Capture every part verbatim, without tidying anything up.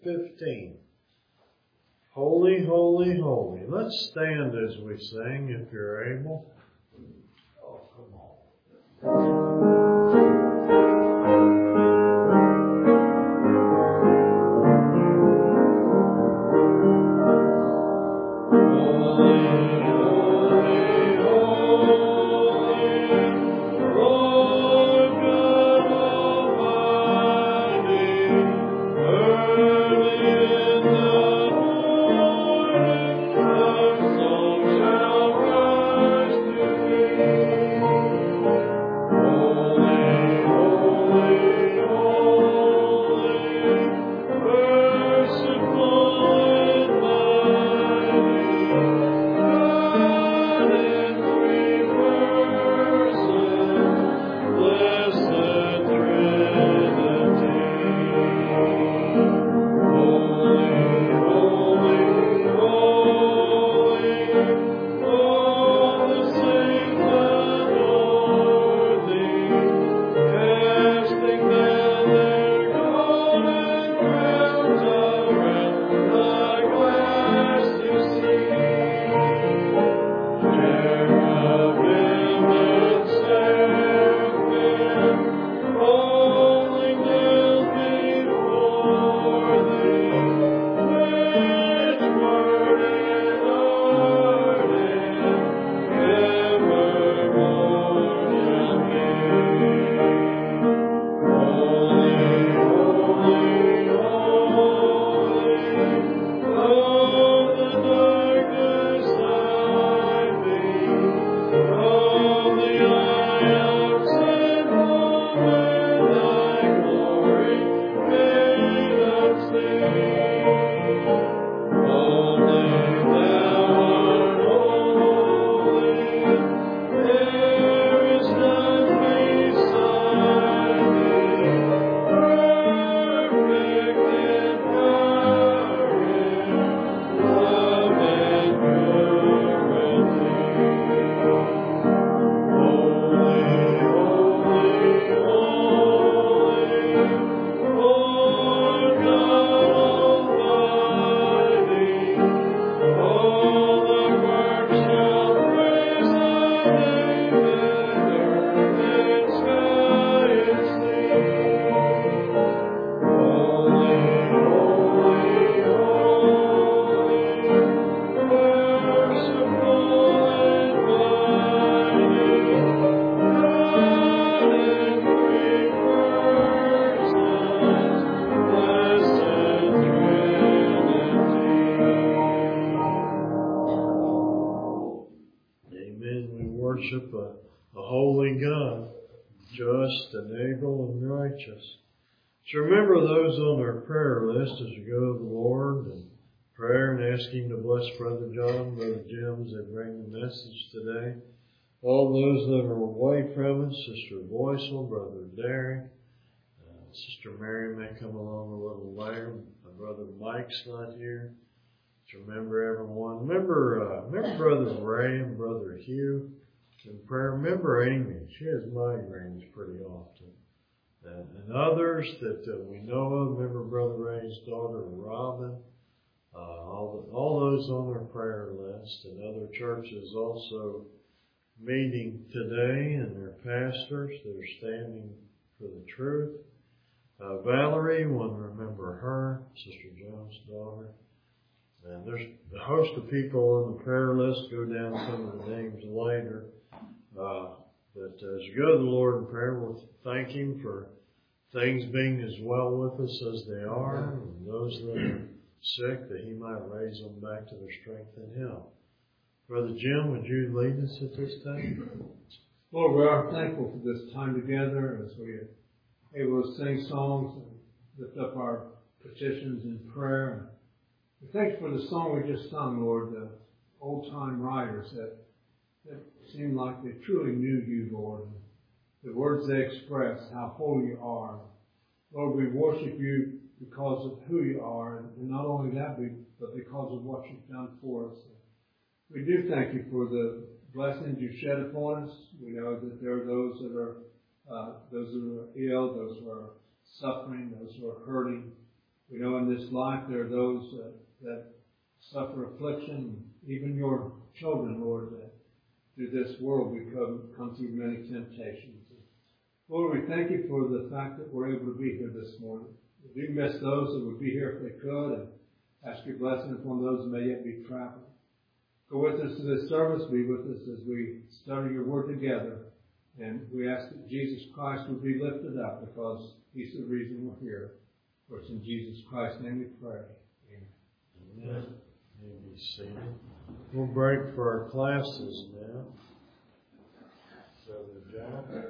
fifteen. Holy, holy, holy. Let's stand as we sing if you're able. Oh, come on. Worship a, a holy God, just and able and righteous. So remember those on our prayer list as we go to the Lord and prayer and ask Him to bless Brother John, Brother Jim as they bring the message today. All those that are away from us, Sister Voicel, Brother Derek, uh, Sister Mary may come along a little later. My Brother Mike's not here. So remember everyone. Remember, uh, remember Brother Ray and Brother Hugh. In prayer, remember Amy. She has migraines pretty often. And, and others that uh, we know of. Remember Brother Ray's daughter, Robin. Uh, all, the, all those on our prayer list. And other churches also meeting today and their pastors that are standing for the truth. Uh, Valerie, we want to remember her, Sister Jones' daughter. And there's a host of people on the prayer list. Go down some of the names later. Uh, but as you go to the Lord in prayer, we'll thank Him for things being as well with us as they are, and those that are sick, that He might raise them back to their strength in Him. Brother Jim, would you lead us at this time? Lord, we are thankful for this time together as we are able to sing songs and lift up our petitions in prayer. We thank you for the song we just sung, Lord, the old-time writers that, that seemed like they truly knew you, Lord. The words they express, how holy you are. Lord, we worship you because of who you are, and not only that, but because of what you've done for us. We do thank you for the blessings you shed upon us. We know that there are those that are uh, those who are ill, those who are suffering, those who are hurting. We know in this life there are those uh, that suffer affliction, even your children, Lord, that through this world we come, come through many temptations. Lord, we thank you for the fact that we're able to be here this morning. We do miss those that would be here if they could, and ask your blessing upon those who may yet be traveling. Go with us to this service. Be with us as we study your word together. And we ask that Jesus Christ would be lifted up because he's the reason we're here. For it's in Jesus Christ's name we pray. Amen. Amen. You may be seated. We'll break for our classes now. Brother John.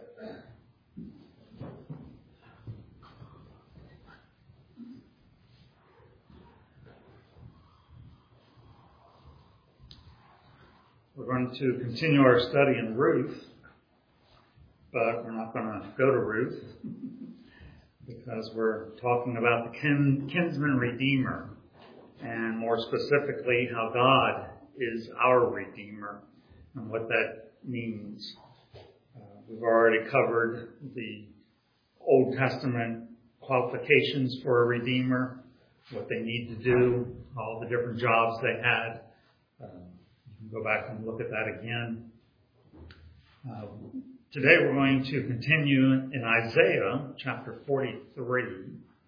We're going to continue our study in Ruth, but we're not going to go to Ruth because we're talking about the kin, kinsman redeemer, and more specifically how God is our redeemer and what that means. Uh, we've already covered the Old Testament qualifications for a redeemer, what they need to do, all the different jobs they had. Um, Go back and look at that again. Uh, today we're going to continue in Isaiah chapter forty-three.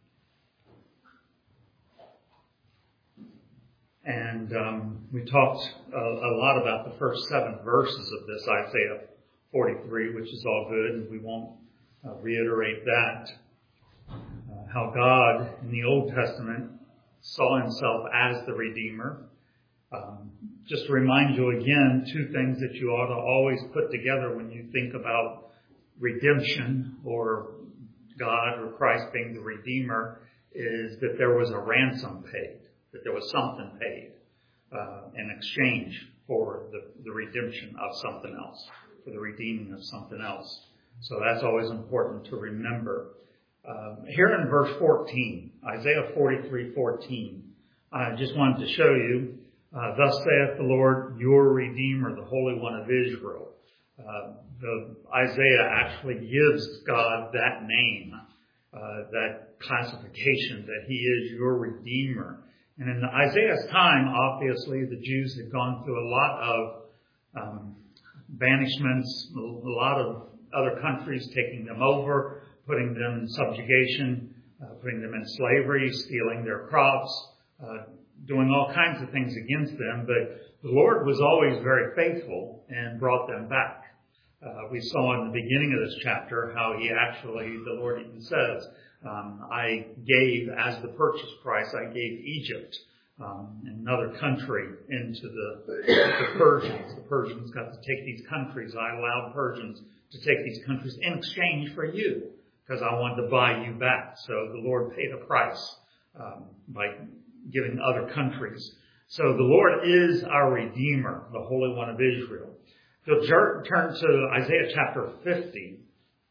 And um, we talked a, a lot about the first seven verses of this Isaiah forty-three, which is all good, and we won't uh, reiterate that. Uh, how God in the Old Testament saw himself as the Redeemer. Um, just to remind you again, two things that you ought to always put together when you think about redemption or God or Christ being the Redeemer is that there was a ransom paid, that there was something paid uh, in exchange for the, the redemption of something else, for the redeeming of something else. So that's always important to remember. Um, here in verse fourteen, Isaiah forty-three fourteen, I just wanted to show you Uh, thus saith the Lord, your Redeemer, the Holy One of Israel. Uh, the, Isaiah actually gives God that name, uh, that classification, that he is your Redeemer. And in Isaiah's time, obviously, the Jews had gone through a lot of um, banishments, a lot of other countries taking them over, putting them in subjugation, uh, putting them in slavery, stealing their crops, uh, doing all kinds of things against them, but the Lord was always very faithful and brought them back. Uh, we saw in the beginning of this chapter how he actually, the Lord even says, um, I gave, as the purchase price, I gave Egypt, um, another country, into the, the Persians. The Persians got to take these countries. I allowed Persians to take these countries in exchange for you, because I wanted to buy you back. So the Lord paid a price um, by giving other countries. So the Lord is our Redeemer, the Holy One of Israel. If you'll turn to Isaiah chapter fifty.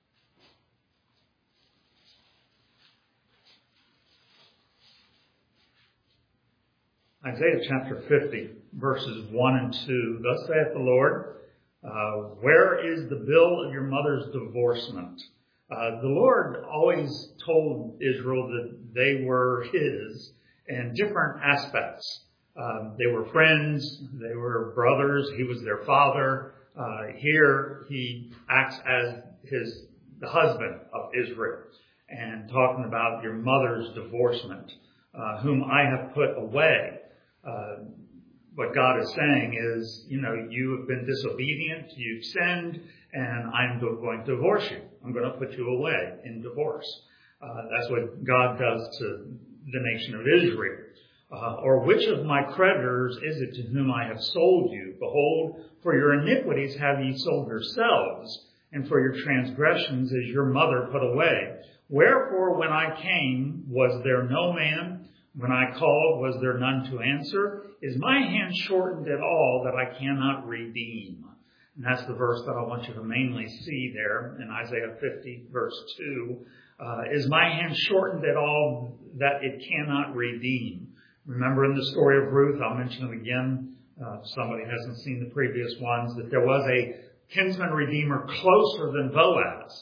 Isaiah chapter fifty, verses one and two. Thus saith the Lord, uh, where is the bill of your mother's divorcement? Uh, the Lord always told Israel that they were his in different aspects. Um, they were friends, they were brothers, he was their father. Uh, here he acts as his the husband of Israel, and talking about your mother's divorcement, uh, whom I have put away. Uh, what God is saying is, you know, you have been disobedient, you've sinned, and I'm going to divorce you. I'm going to put you away in divorce. Uh, that's what God does to the nation of Israel. Uh, or which of my creditors is it to whom I have sold you? Behold, for your iniquities have ye sold yourselves, and for your transgressions is your mother put away. Wherefore, when I came, was there no man? When I called, was there none to answer? Is my hand shortened at all that I cannot redeem? And that's the verse that I want you to mainly see there in Isaiah fifty, verse two. Uh, is my hand shortened at all that it cannot redeem? Remember in the story of Ruth, I'll mention it again. Uh, if somebody hasn't seen the previous ones, that there was a kinsman redeemer closer than Boaz.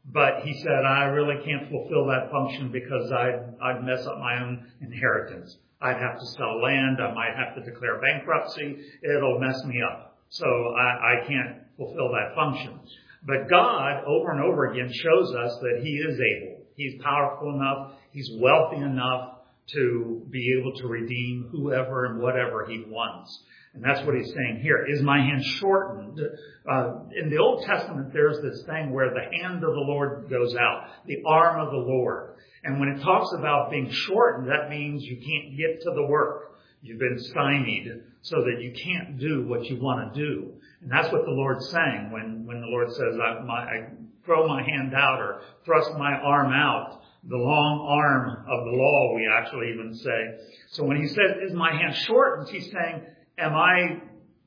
But he said, I really can't fulfill that function because I'd, I'd mess up my own inheritance. I'd have to sell land. I might have to declare bankruptcy. It'll mess me up. So I, I can't fulfill that function. But God, over and over again, shows us that he is able. He's powerful enough. He's wealthy enough to be able to redeem whoever and whatever he wants. And that's what he's saying here. Is my hand shortened? Uh, in the Old Testament, there's this thing where the hand of the Lord goes out, the arm of the Lord. And when it talks about being shortened, that means you can't get to the work. You've been stymied so that you can't do what you want to do. And that's what the Lord's saying when, when the Lord says, I, my, I throw my hand out or thrust my arm out. The long arm of the law, we actually even say. So when he says, is my hand shortened, he's saying, am I,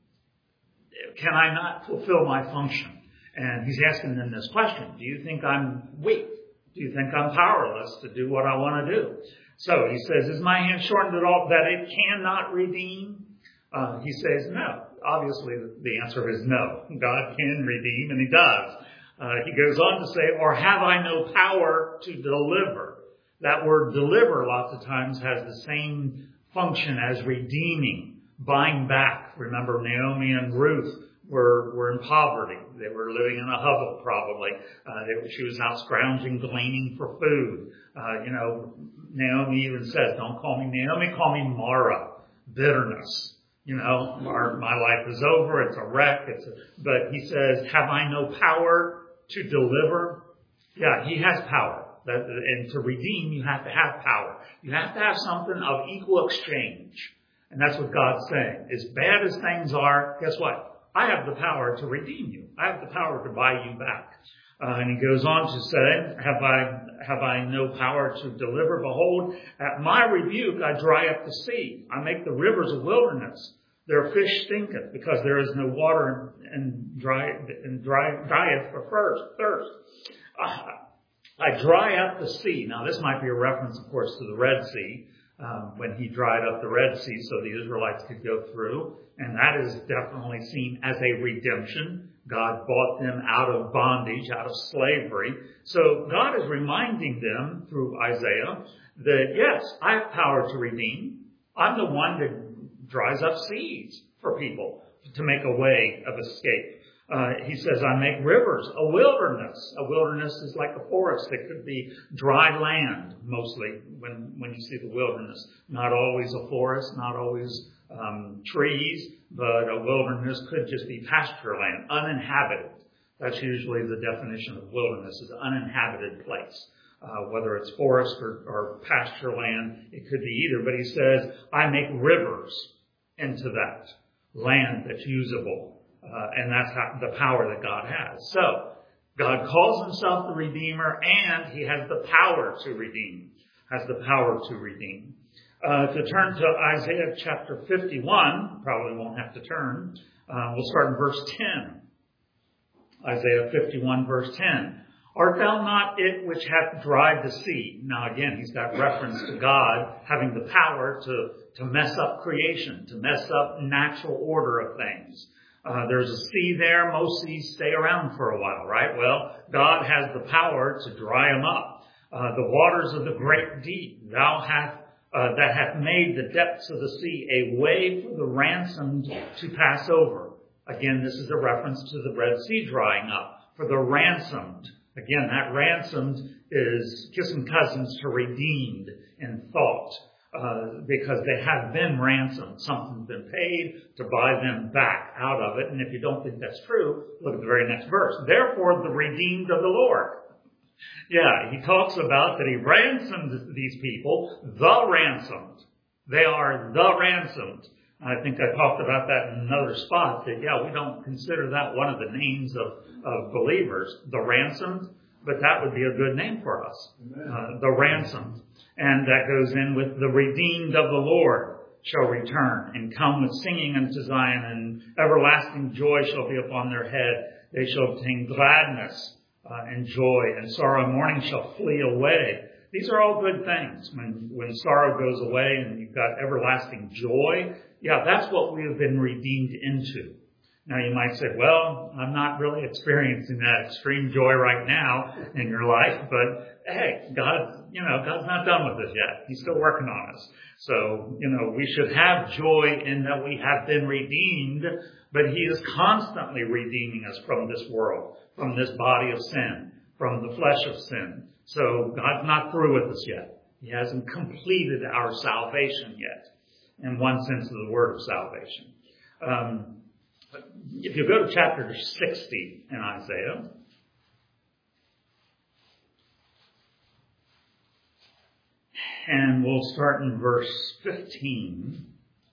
can I not fulfill my function? And he's asking them this question. Do you think I'm weak? Do you think I'm powerless to do what I want to do? So he says, is my hand shortened at all that it cannot redeem? Uh, he says no. Obviously, the answer is no. God can redeem, and he does. Uh, he goes on to say, or have I no power to deliver? That word deliver lots of times has the same function as redeeming, buying back. Remember, Naomi and Ruth were, were in poverty. They were living in a hovel probably. Uh, they, she was out scrounging, gleaning for food. Uh, you know, Naomi even says, don't call me Naomi, call me Mara, bitterness. You know, our, my life is over. It's a wreck. It's a, but he says, have I no power to deliver? Yeah, he has power. That, and to redeem, you have to have power. You have to have something of equal exchange. And that's what God's saying. As bad as things are, guess what? I have the power to redeem you. I have the power to buy you back. Uh, and he goes on to say, have I, have I no power to deliver? Behold, at my rebuke, I dry up the sea. I make the rivers a wilderness. Their fish stinketh because there is no water and dry, and dry, dieth for first, thirst. Uh, I dry up the sea. Now this might be a reference, of course, to the Red Sea, um, when he dried up the Red Sea so the Israelites could go through. And that is definitely seen as a redemption. God bought them out of bondage, out of slavery. So God is reminding them through Isaiah that, yes, I have power to redeem. I'm the one that dries up seas for people to make a way of escape. Uh, he says, I make rivers, a wilderness. A wilderness is like a forest. It could be dry land, mostly, when, when you see the wilderness. Not always a forest, not always um, trees, but a wilderness could just be pasture land, uninhabited. That's usually the definition of wilderness, is uninhabited place. Uh, whether it's forest or, or pasture land, it could be either. But he says, I make rivers into that land that's usable. Uh, and that's how, the power that God has. So, God calls himself the Redeemer, and he has the power to redeem. Has the power to redeem. Uh, to turn to Isaiah chapter fifty-one, probably won't have to turn. Uh, we'll start in verse ten. Isaiah fifty-one, verse ten. Art thou not it which hath dried the sea? Now again, he's got reference to God having the power to, to mess up creation, to mess up natural order of things. Uh, there's a sea there. Most seas stay around for a while, right? Well, God has the power to dry them up. Uh, the waters of the great deep, thou hath, uh, that hath made the depths of the sea a way for the ransomed to pass over. Again, this is a reference to the Red Sea drying up. For the ransomed. Again, that ransomed is kissing cousins to redeemed in thought. Uh, because they have been ransomed. Something's been paid to buy them back out of it. And if you don't think that's true, look at the very next verse. Therefore, the redeemed of the Lord. Yeah, he talks about that he ransomed these people, the ransomed. They are the ransomed. I think I talked about that in another spot, that, yeah, we don't consider that one of the names of, of believers, the ransomed, but that would be a good name for us, uh, the ransomed. And that goes in with the redeemed of the Lord shall return and come with singing unto Zion, and everlasting joy shall be upon their head. They shall obtain gladness uh, and joy, and sorrow and mourning shall flee away. These are all good things. When, when sorrow goes away and you've got everlasting joy, yeah, that's what we have been redeemed into. Now you might say, well, I'm not really experiencing that extreme joy right now in your life, but hey, God, you know, God's not done with us yet. He's still working on us. So, you know, we should have joy in that we have been redeemed, but He is constantly redeeming us from this world, from this body of sin, from the flesh of sin. So God's not through with us yet. He hasn't completed our salvation yet, in one sense of the word of salvation. Um, if you go to chapter sixty in Isaiah, and we'll start in verse fifteen.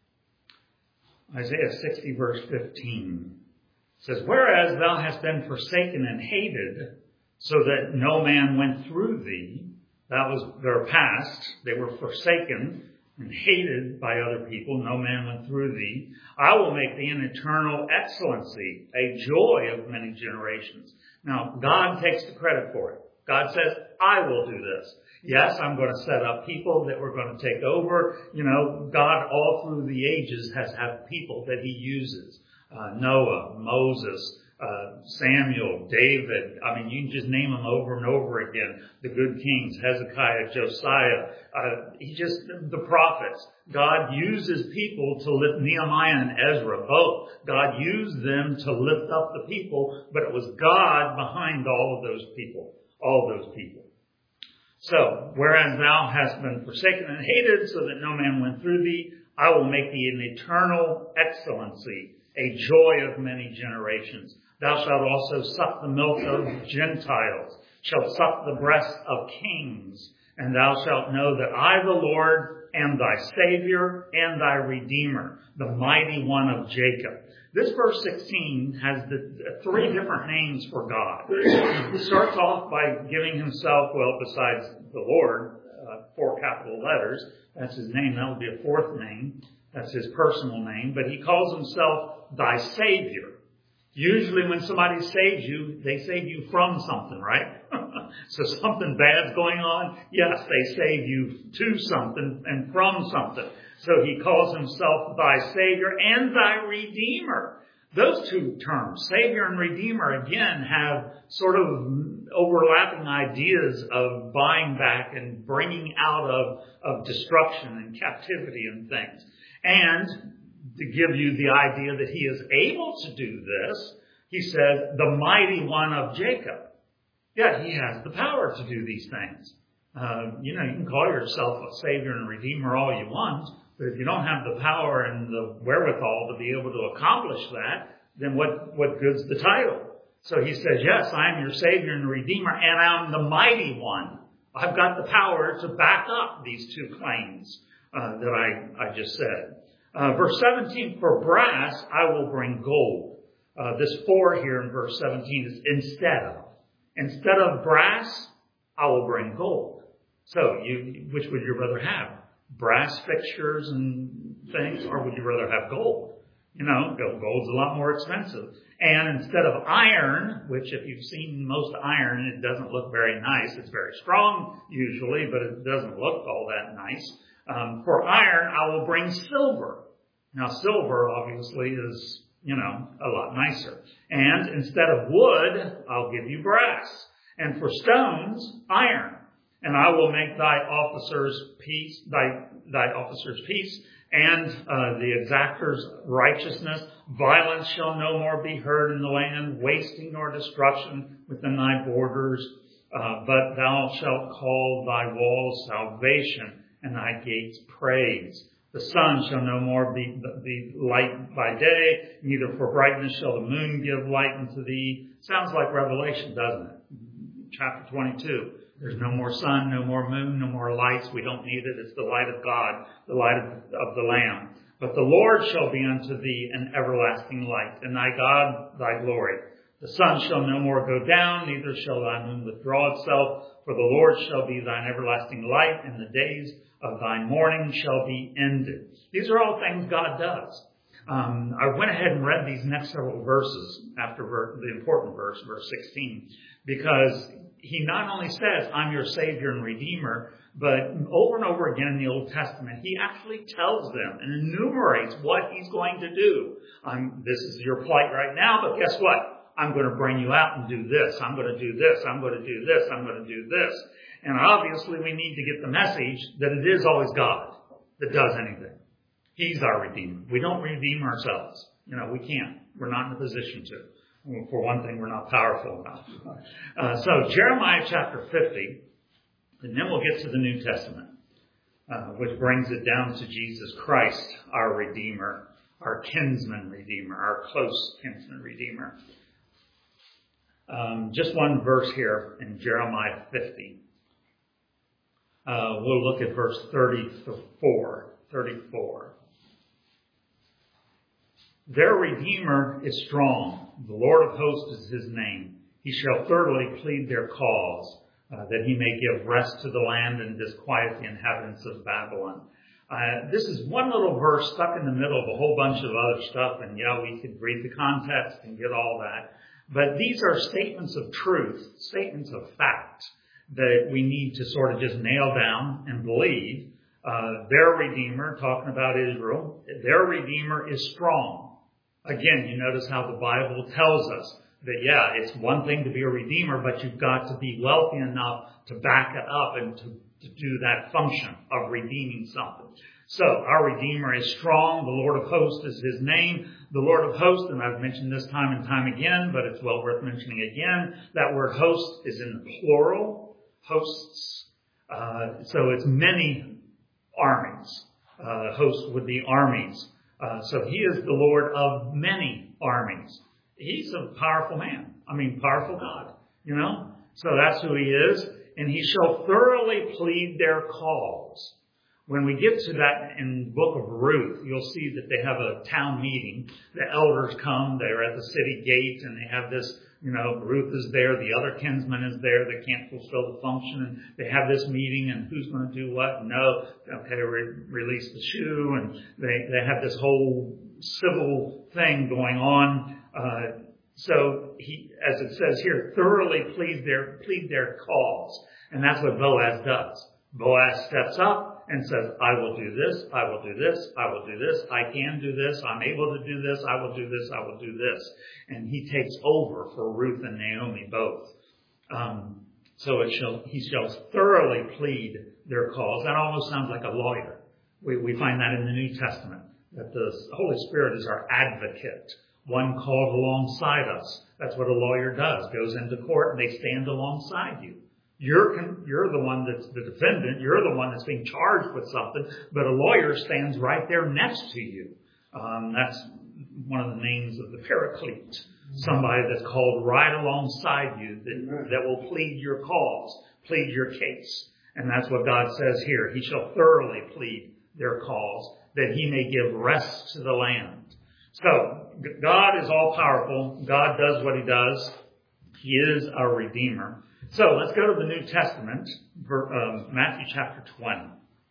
Isaiah sixty, verse fifteen says, "Whereas thou hast been forsaken and hated, so that no man went through thee," that was their past. They were forsaken and hated by other people. No man went through thee. "I will make thee an eternal excellency, a joy of many generations." Now, God takes the credit for it. God says, I will do this. Yes, I'm going to set up people that we're going to take over. You know, God all through the ages has had people that He uses. Uh, Noah, Moses, Uh, Samuel, David, I mean, you can just name them over and over again. The good kings, Hezekiah, Josiah, uh, he just, the prophets. God uses people to lift, Nehemiah and Ezra, both. God used them to lift up the people, but it was God behind all of those people, all of those people. So, "Whereas thou hast been forsaken and hated, so that no man went through thee, I will make thee an eternal excellency, a joy of many generations. Thou shalt also suck the milk of Gentiles, shalt suck the breast of kings, and thou shalt know that I, the Lord, am thy Savior and thy Redeemer, the mighty one of Jacob." This verse sixteen has the, the three different names for God. He starts off by giving himself, well, besides the Lord, uh, four capital letters. That's his name. That would be a fourth name. That's his personal name. But he calls himself thy Savior. Usually when somebody saves you, they save you from something, right? So something bad's going on. Yes, they save you to something and from something. So he calls himself thy Savior and thy Redeemer. Those two terms, Savior and Redeemer, again, have sort of overlapping ideas of buying back and bringing out of, of destruction and captivity and things. And to give you the idea that he is able to do this, he says, the mighty one of Jacob. Yeah, he has the power to do these things. Uh, you know, you can call yourself a Savior and Redeemer all you want, but if you don't have the power and the wherewithal to be able to accomplish that, then what, what good's the title? So he says, yes, I am your Savior and Redeemer, and I'm the mighty one. I've got the power to back up these two claims uh, that I, I just said. Uh, verse seventeen, "For brass I will bring gold." Uh, this "for" here in verse seventeen is instead of. Instead of brass, I will bring gold. So, you, which would you rather have? Brass fixtures and things, or would you rather have gold? You know, gold's a lot more expensive. And instead of iron, which if you've seen most iron, it doesn't look very nice. It's very strong usually, but it doesn't look all that nice. Um, for iron, I will bring silver. Now, silver obviously is, you know, a lot nicer. And instead of wood, I'll give you brass. And for stones, iron. And I will make thy officers peace, thy, thy officers peace, and uh, the exactors righteousness. Violence shall no more be heard in the land, wasting nor destruction within thy borders. Uh, but thou shalt call thy walls salvation, and thy gates praise. The sun shall no more be, be light by day, neither for brightness shall the moon give light unto thee. Sounds like Revelation, doesn't it? Chapter twenty-two. There's no more sun, no more moon, no more lights. We don't need it. It's the light of God, the light of, of the Lamb. But the Lord shall be unto thee an everlasting light, and thy God thy glory. The sun shall no more go down, neither shall thy moon withdraw itself. For the Lord shall be thine everlasting light, and the days of thy mourning shall be ended. These are all things God does. Um, I went ahead and read these next several verses after ver- the important verse, verse sixteen, because he not only says, I'm your Savior and Redeemer, But over and over again in the Old Testament, he actually tells them and enumerates what he's going to do. I'm, this is your plight right now, but guess what? I'm going to bring you out and do this. I'm going to do this. I'm going to do this. I'm going to do this. And obviously we need to get the message that it is always God that does anything. He's our Redeemer. We don't redeem ourselves. You know, we can't. We're not in a position to. For one thing, we're not powerful enough. Uh, so Jeremiah chapter fifty, and then we'll get to the New Testament, uh, which brings it down to Jesus Christ, our Redeemer, our kinsman Redeemer, our close kinsman Redeemer. Um, just one verse here in Jeremiah fifty. Uh, we'll look at verse thirty-four. thirty-four. Their Redeemer is strong. The Lord of hosts is his name. He shall thoroughly plead their cause, uh, that he may give rest to the land and disquiet the inhabitants of Babylon. Uh, this is one little verse stuck in the middle of a whole bunch of other stuff, and yeah, we could read the context and get all that. But these are statements of truth, statements of fact, that we need to sort of just nail down and believe. Uh, their Redeemer, talking about Israel, their Redeemer is strong. Again, you notice how the Bible tells us that, yeah, it's one thing to be a Redeemer, but you've got to be wealthy enough to back it up and to, to do that function of redeeming something. So, our Redeemer is strong. The Lord of hosts is his name. The Lord of hosts, and I've mentioned this time and time again, but it's well worth mentioning again, that word host is in the plural, hosts. Uh, so it's many armies. Uh, host would be armies. Uh, so he is the Lord of many armies. He's a powerful man. I mean, powerful God, you know? So that's who he is. And he shall thoroughly plead their cause. When we get to that in the book of Ruth, you'll see that they have a town meeting. The elders come, they're at the city gate, and they have this, you know, Ruth is there, the other kinsman is there, they can't fulfill the function, and they have this meeting, and who's going to do what? No, okay, re- release the shoe, and they, they have this whole civil thing going on. Uh, so he, as it says here, thoroughly plead their, plead their cause. And that's what Boaz does. Boaz steps up and says, I will do this, I will do this, I will do this, I can do this, I'm able to do this, I will do this, I will do this. And he takes over for Ruth and Naomi both. Um, so it shall, he shall thoroughly plead their cause. That almost sounds like a lawyer. We, we find that in the New Testament, that the Holy Spirit is our advocate, one called alongside us. That's what a lawyer does, goes into court and they stand alongside you. You're, you're the one that's the defendant. You're the one that's being charged with something, but a lawyer stands right there next to you. Um, that's one of the names of the paraclete. Somebody that's called right alongside you that, that will plead your cause, plead your case. And that's what God says here. He shall thoroughly plead their cause, that he may give rest to the land. So, God is all powerful. God does what he does. He is our Redeemer. So let's go to the New Testament, um, Matthew chapter twenty.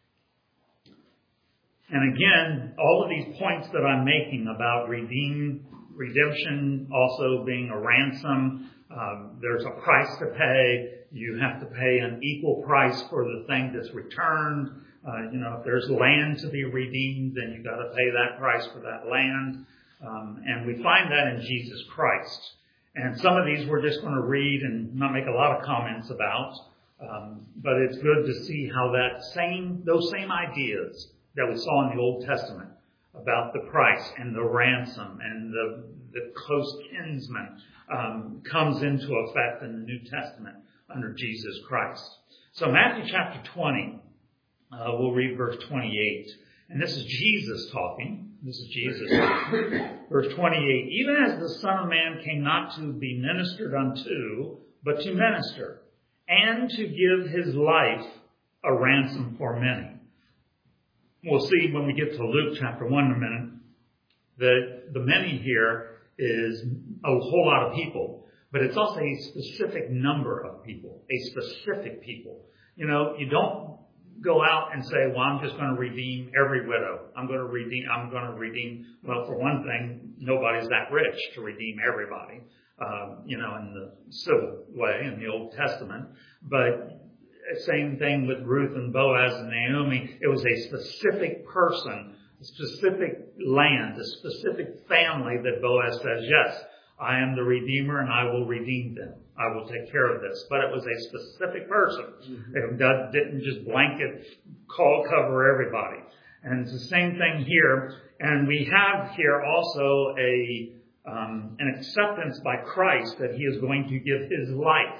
And again, all of these points that I'm making about redeem, redemption, also being a ransom, um, there's a price to pay. You have to pay an equal price for the thing that's returned. Uh, you know, if there's land to be redeemed, then you've got to pay that price for that land. Um, and we find that in Jesus Christ. And some of these we're just going to read and not make a lot of comments about. Um, but it's good to see how that same, those same ideas that we saw in the Old Testament about the price and the ransom and the, the close kinsman um, comes into effect in the New Testament under Jesus Christ. So Matthew chapter twenty, uh, we'll read verse twenty-eight. And this is Jesus talking. This is Jesus talking. Verse twenty-eight. Even as the Son of Man came not to be ministered unto, but to minister, and to give his life a ransom for many. We'll see when we get to Luke chapter one in a minute that the many here is a whole lot of people, but it's also a specific number of people, a specific people. You know, you don't go out and say, well, I'm just going to redeem every widow. I'm going to redeem, I'm going to redeem, well, for one thing, nobody's that rich to redeem everybody, um, you know, in the civil way in the Old Testament. But same thing with Ruth and Boaz and Naomi. It was a specific person, a specific land, a specific family that Boaz says, yes, I am the Redeemer and I will redeem them. I will take care of this. But it was a specific person. Mm-hmm. It didn't just blanket call cover everybody. And it's the same thing here. And we have here also a um, an acceptance by Christ that he is going to give his life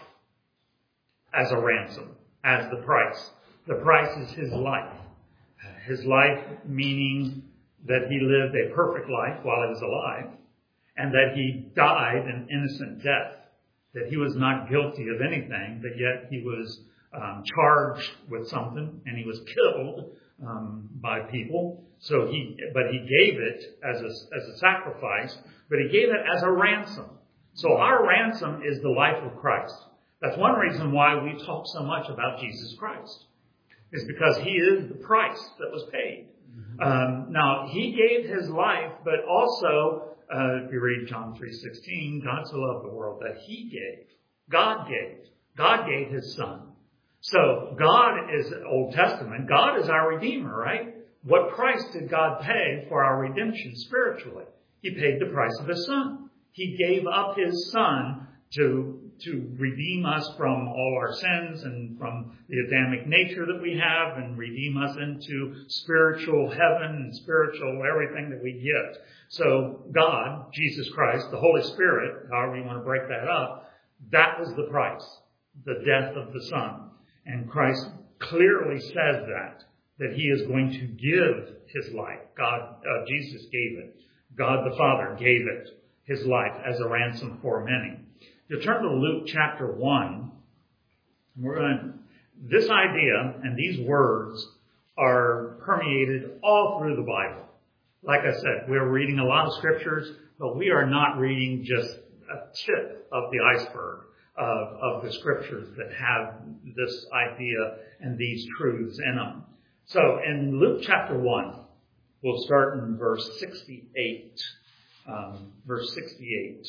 as a ransom, as the price. The price is his life. His life meaning that he lived a perfect life while he was alive, and that he died an innocent death, that he was not guilty of anything, but yet he was um, charged with something, and he was killed um, by people. So he, but he gave it as a, as a sacrifice, but he gave it as a ransom. So our ransom is the life of Christ. That's one reason why we talk so much about Jesus Christ, is because he is the price that was paid. Mm-hmm. Um, now, he gave his life, but also, uh, if you read John three sixteen, God so loved the world that he gave. God gave. God gave his son. So God is Old Testament. God is our Redeemer, right? What price did God pay for our redemption spiritually? He paid the price of his son. He gave up his son to to redeem us from all our sins and from the Adamic nature that we have, and redeem us into spiritual heaven and spiritual everything that we get. So God, Jesus Christ, the Holy Spirit, however you want to break that up, that was the price, the death of the Son. And Christ clearly says that, that he is going to give his life. God, uh, Jesus gave it. God the Father gave it, his life, as a ransom for many. You turn to Luke chapter one. We're going to, this idea and these words are permeated all through the Bible. Like I said, we're reading a lot of scriptures, but we are not reading just a tip of the iceberg of, of the scriptures that have this idea and these truths in them. So in Luke chapter one, we'll start in verse sixty-eight. Um, verse sixty-eight.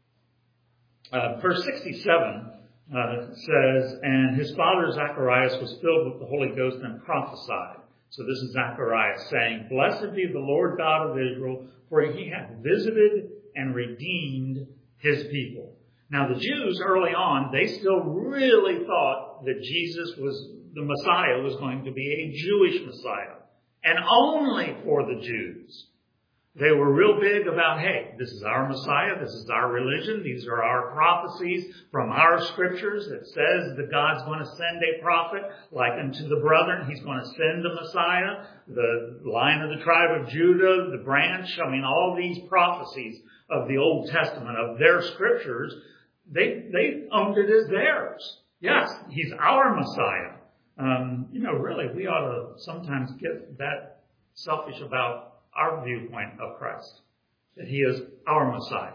Uh, verse sixty-seven uh, says, and his father Zacharias was filled with the Holy Ghost and prophesied. So this is Zacharias saying, blessed be the Lord God of Israel, for he hath visited and redeemed his people. Now the Jews early on, they still really thought that Jesus was, the Messiah was going to be a Jewish Messiah, and only for the Jews. They were real big about, hey, this is our Messiah, this is our religion, these are our prophecies from our scriptures. It says that God's going to send a prophet like unto the brethren. He's going to send the Messiah, the Lion of the tribe of Judah, the branch. I mean, all these prophecies of the Old Testament, of their scriptures, they they owned it as theirs. Yes, he's our Messiah. Um, you know, really, we ought to sometimes get that selfish about our viewpoint of Christ, that he is our Messiah.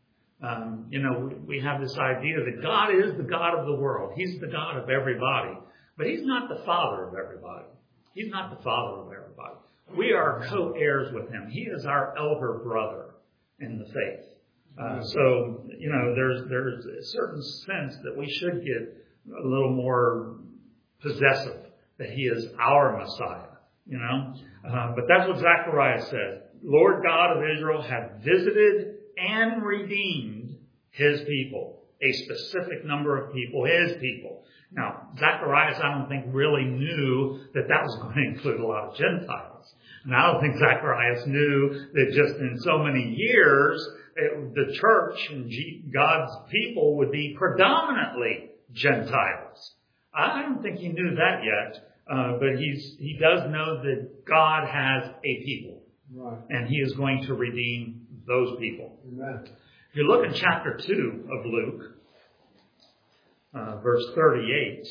Um, you know, we, we have this idea that God is the God of the world. He's the God of everybody, but he's not the father of everybody. He's not the father of everybody. We are co-heirs with him. He is our elder brother in the faith. Uh, so, you know, there's, there's a certain sense that we should get a little more possessive, that he is our Messiah. You know, uh, but that's what Zacharias says. Lord God of Israel hath visited and redeemed his people, a specific number of people, his people. Now, Zacharias, I don't think, really knew that that was going to include a lot of Gentiles. And I don't think Zacharias knew that just in so many years, it, the church and G, God's people would be predominantly Gentiles. I don't think he knew that yet. Uh, but he's, he does know that God has a people. Right. And he is going to redeem those people. Amen. If you look in chapter two of Luke, uh, verse thirty-eight,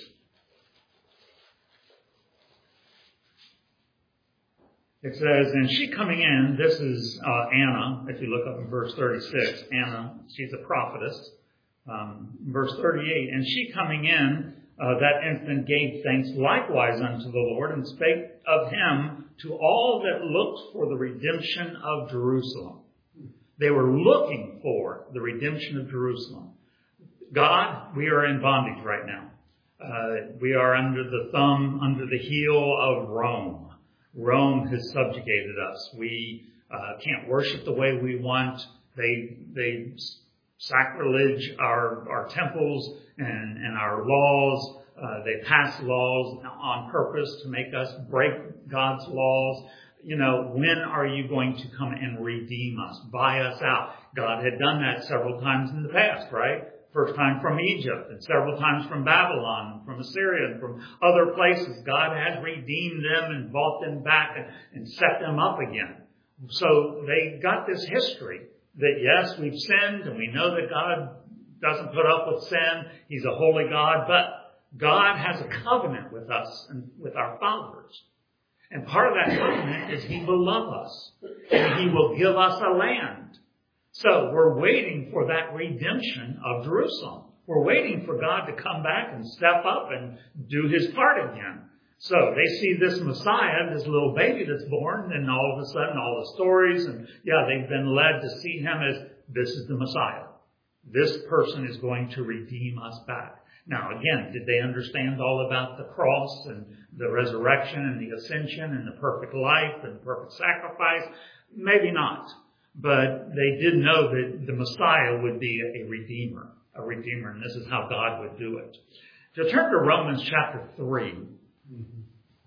it says, and she coming in, this is uh, Anna, if you look up in verse thirty-six, Anna, she's a prophetess. Um, verse thirty-eight, and she coming in, Uh, that instant gave thanks likewise unto the Lord, and spake of him to all that looked for the redemption of Jerusalem. They were looking for the redemption of Jerusalem. God, we are in bondage right now. Uh, we are under the thumb, under the heel of Rome. Rome has subjugated us. We uh, can't worship the way we want. They they sacrilege our our temples and, and our laws. Uh, they pass laws on purpose to make us break God's laws. You know, when are you going to come and redeem us, buy us out? God had done that several times in the past, right? First time from Egypt, and several times from Babylon, from Assyria, and from other places. God has redeemed them and bought them back and, and set them up again. So they got this history that, yes, we've sinned, and we know that God doesn't put up with sin. He's a holy God, but God has a covenant with us and with our fathers. And part of that covenant is He will love us, and He will give us a land. So we're waiting for that redemption of Jerusalem. We're waiting for God to come back and step up and do His part again. So they see this Messiah, this little baby that's born, and all of a sudden all the stories, and yeah, they've been led to see Him as, this is the Messiah. This person is going to redeem us back. Now again, did they understand all about the cross and the resurrection and the ascension and the perfect life and the perfect sacrifice? Maybe not. But they did know that the Messiah would be a redeemer, a redeemer, and this is how God would do it. So turn to Romans chapter three. Mm-hmm.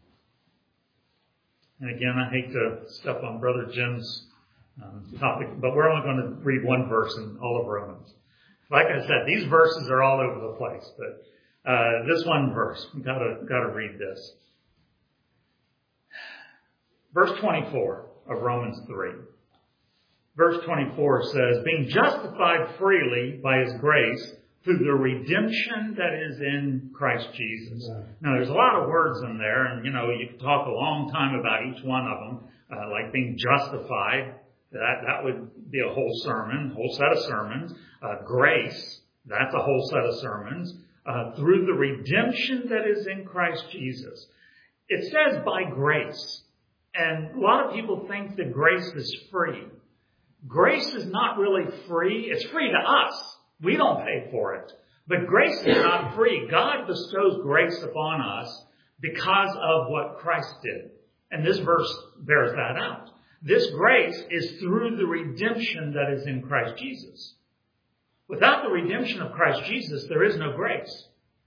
And again, I hate to step on Brother Jim's um, topic, but we're only going to read one verse in all of Romans. Like I said, these verses are all over the place, but uh, this one verse, we gotta gotta read this. Verse twenty-four of Romans three. Verse twenty-four says, being justified freely by His grace through the redemption that is in Christ Jesus. Yeah. Now, there's a lot of words in there, and, you know, you could talk a long time about each one of them, uh, like being justified. That, that would be a whole sermon, a whole set of sermons. Uh, grace, that's a whole set of sermons. Uh, through the redemption that is in Christ Jesus. It says by grace. And a lot of people think that grace is free. Grace is not really free. It's free to us. We don't pay for it. But grace is not free. God bestows grace upon us because of what Christ did. And this verse bears that out. This grace is through the redemption that is in Christ Jesus. Without the redemption of Christ Jesus, there is no grace.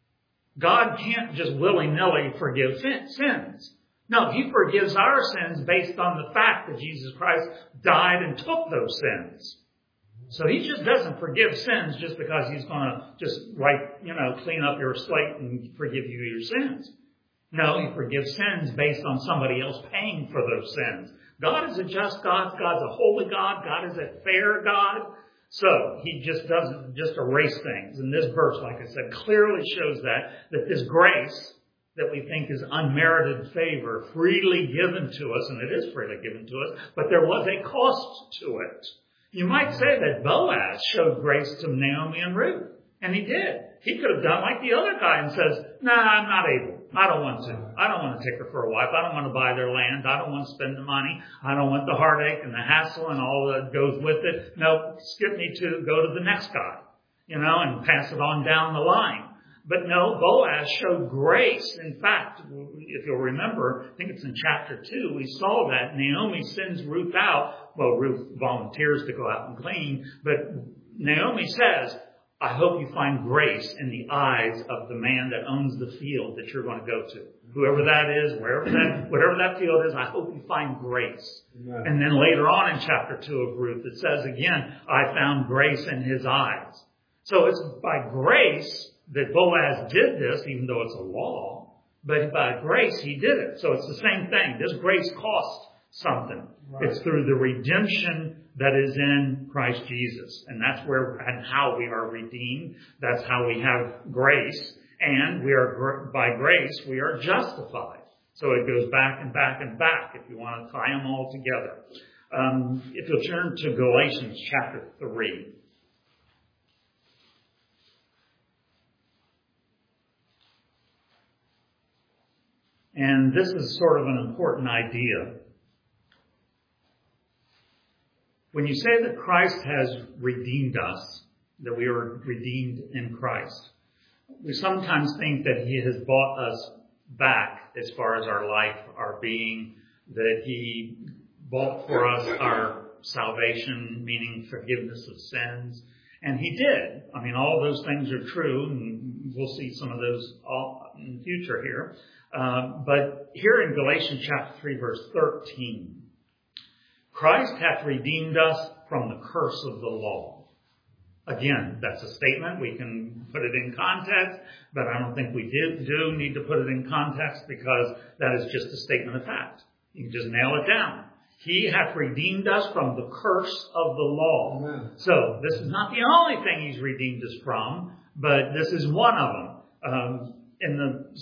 God can't just willy-nilly forgive sins. No, He forgives our sins based on the fact that Jesus Christ died and took those sins. So He just doesn't forgive sins just because He's going to just, like, you know, clean up your slate and forgive you your sins. No, He forgives sins based on somebody else paying for those sins. God is a just God. God's a holy God. God is a fair God. So He just doesn't just erase things. And this verse, like I said, clearly shows that, that this grace that we think is unmerited favor, freely given to us, and it is freely given to us, but there was a cost to it. You might say that Boaz showed grace to Naomi and Ruth, and he did. He could have done like the other guy and says, nah, I'm not able. I don't want to. I don't want to take her for a wife. I don't want to buy their land. I don't want to spend the money. I don't want the heartache and the hassle and all that goes with it. No, skip me to go to the next guy, you know, and pass it on down the line. But no, Boaz showed grace. In fact, if you'll remember, I think it's in chapter two, we saw that Naomi sends Ruth out. Well, Ruth volunteers to go out and clean, but Naomi says, I hope you find grace in the eyes of the man that owns the field that you're going to go to. Whoever that is, wherever that, whatever that field is, I hope you find grace. Amen. And then later on in chapter two of Ruth, it says again, I found grace in his eyes. So it's by grace that Boaz did this, even though it's a law, but by grace he did it. So it's the same thing. This grace cost something. Right. It's through the redemption that is in Christ Jesus. And that's where and how we are redeemed. That's how we have grace. And we are, by grace, we are justified. So it goes back and back and back if you want to tie them all together. Um, if you'll turn to Galatians chapter three. And this is sort of an important idea. When you say that Christ has redeemed us, that we are redeemed in Christ, we sometimes think that he has bought us back as far as our life, our being, that he bought for us our salvation, meaning forgiveness of sins. And he did. I mean, all of those things are true, and we'll see some of those all in the future here. Uh, but here in Galatians chapter three, verse thirteen, Christ hath redeemed us from the curse of the law. Again, that's a statement. We can put it in context, but I don't think we did, do need to put it in context because that is just a statement of fact. You can just nail it down. He hath redeemed us from the curse of the law. Amen. So this is not the only thing he's redeemed us from, but this is one of them. Um, in the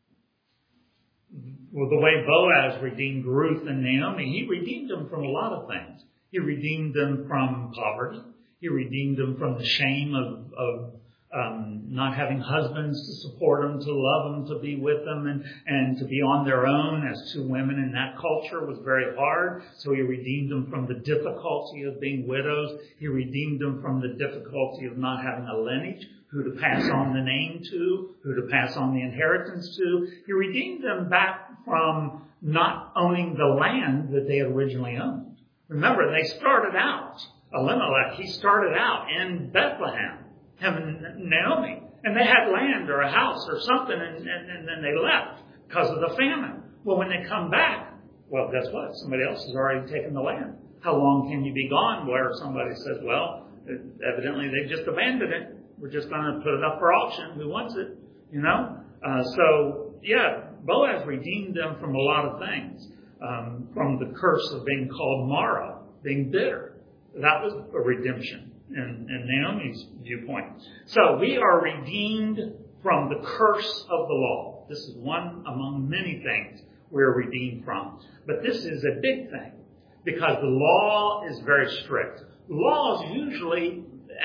well, the way Boaz redeemed Ruth and Naomi, he redeemed them from a lot of things. He redeemed them from poverty. He redeemed them from the shame of, of um, not having husbands to support them, to love them, to be with them, and, and to be on their own as two women in that culture was very hard. So he redeemed them from the difficulty of being widows. He redeemed them from the difficulty of not having a lineage, who to pass on the name to, who to pass on the inheritance to. He redeemed them back from not owning the land that they had originally owned. Remember, they started out, Elimelech, he started out in Bethlehem, him and Naomi, and they had land or a house or something, and, and, and then they left because of the famine. Well, when they come back, well, guess what? Somebody else has already taken the land. How long can you be gone where somebody says, well, evidently they just abandoned it. We're just going to put it up for auction. Who wants it? You know? Uh, so, yeah, Boaz redeemed them from a lot of things. Um, from the curse of being called Mara, being bitter. That was a redemption in, in Naomi's viewpoint. So we are redeemed from the curse of the law. This is one among many things we're redeemed from. But this is a big thing because the law is very strict. Laws usually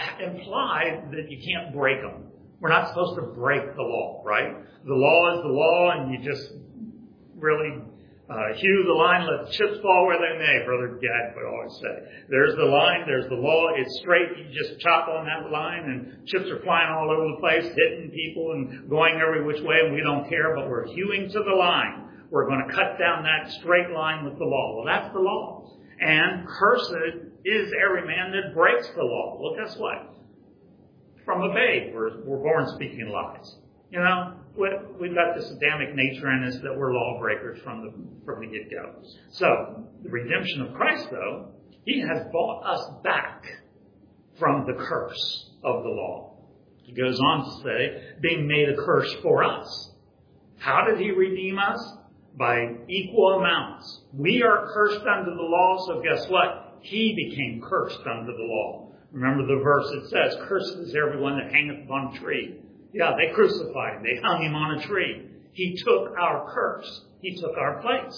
imply that you can't break them. We're not supposed to break the law, right? The law is the law, and you just really uh, hew the line, let the chips fall where they may, Brother Gad would always say. There's the line, there's the law, it's straight, you just chop on that line, and chips are flying all over the place, hitting people and going every which way, and we don't care, but we're hewing to the line. We're going to cut down that straight line with the law. Well, that's the law. And cursed is every man that breaks the law. Well, guess what? From a babe, we're, we're born speaking lies. You know, we, we've got this Adamic nature in us that we're lawbreakers from the from the get-go. So, the redemption of Christ, though, he has bought us back from the curse of the law. He goes on to say, being made a curse for us. How did he redeem us? By equal amounts. We are cursed under the law, so guess what? He became cursed under the law. Remember the verse that says, cursed is everyone that hangeth upon a tree. Yeah, they crucified him. They hung him on a tree. He took our curse. He took our place.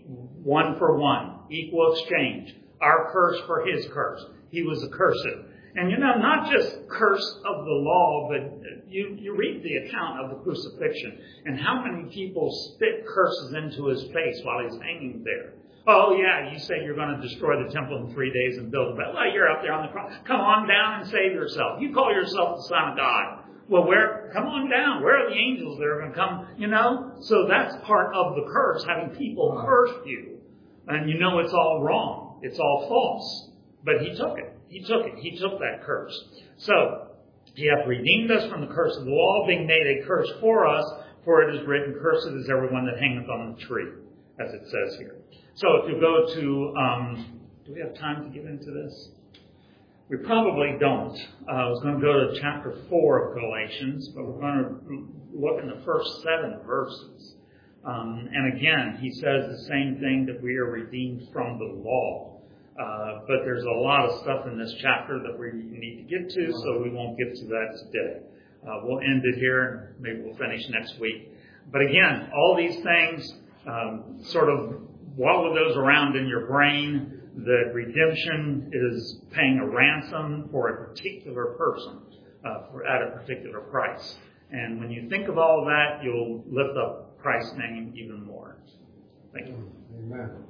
One for one. Equal exchange. Our curse for his curse. He was accursed. And you know, not just curse of the law, but you, you read the account of the crucifixion and how many people spit curses into his face while he's hanging there. Oh, yeah, you say you're going to destroy the temple in three days and build it back. Well, you're up there on the cross. Come on down and save yourself. You call yourself the Son of God. Well, where? Come on down. Where are the angels that are going to come? You know? So that's part of the curse, having people curse you. And you know it's all wrong. It's all false. But he took it. He took it. He took that curse. So, he hath redeemed us from the curse of the law, being made a curse for us, for it is written, cursed is everyone that hangeth on the tree, as it says here. So if you go to, um, do we have time to get into this? We probably don't. Uh, I was going to go to chapter four of Galatians, but we're going to look in the first seven verses. Um, and again, he says the same thing, that we are redeemed from the law. Uh, but there's a lot of stuff in this chapter that we need to get to, so we won't get to that today. Uh, we'll end it here, and maybe we'll finish next week. But again, all these things um, sort of wallow those around in your brain, that redemption is paying a ransom for a particular person uh, for, at a particular price. And when you think of all that, you'll lift up Christ's name even more. Thank you. Amen.